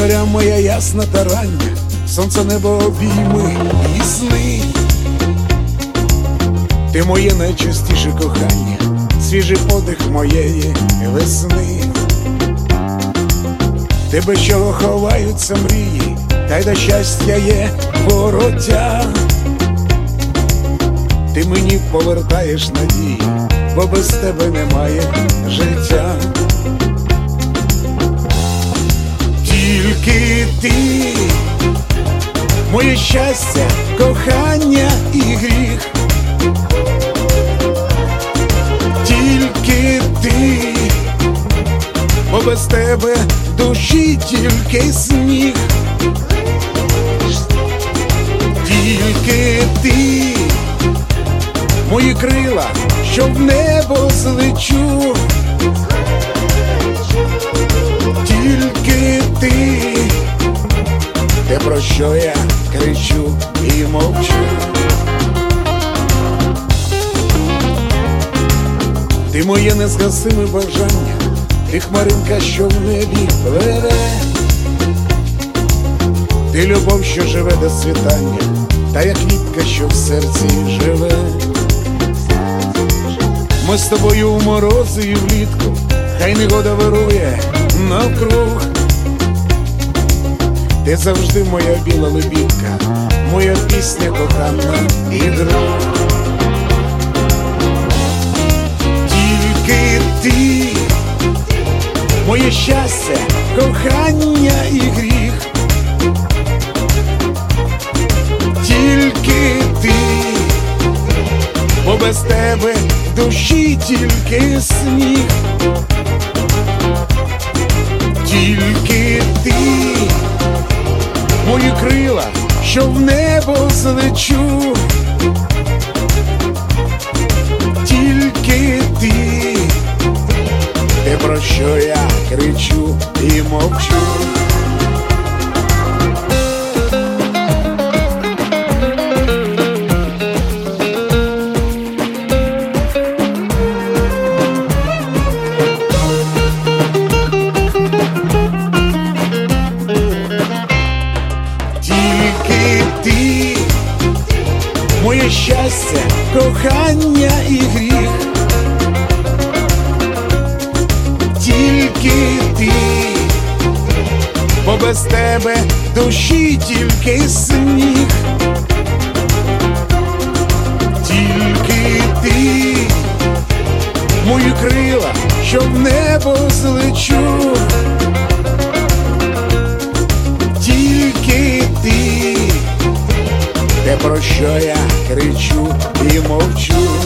зоря моя ясна та рання, сонце, небо, обійми і сни. Ти моє найчистіше кохання, свіжий подих моєї весни. Ти без чого ховаються мрії, та й до щастя є вороття. Ти мені повертаєш надії, бо без тебе немає життя. Тільки ти, моє щастя, кохання і гріх. Тільки ти, бо без тебе душі тільки сніг. Тільки ти, мої крила, що в небо злечу. Тільки ти, те, про що я кричу і мовчу. Ти моє незгасиме бажання, ти хмаринка, що в небі пливе. Ти любов, що живе до світання, та як квітка, що в серці живе. Ми з тобою у морози і влітку, хай негода вирує навкруг. Ти завжди моя біла лебідка, моя пісня кохана і друг. Тільки ти, моє щастя, кохання і гріх. Тільки ти, бо без тебе душі тільки сніг. Тільки ти, мої крила, що в небо злечу. Тільки ти, те, про що я кричу і мовчу. Ти, моє щастя, кохання і гріх. Тільки ти, бо без тебе душі тільки сніг. Тільки ти, мої крила, що в небо злечу. Тільки ти, те, про що я кричу і мовчу.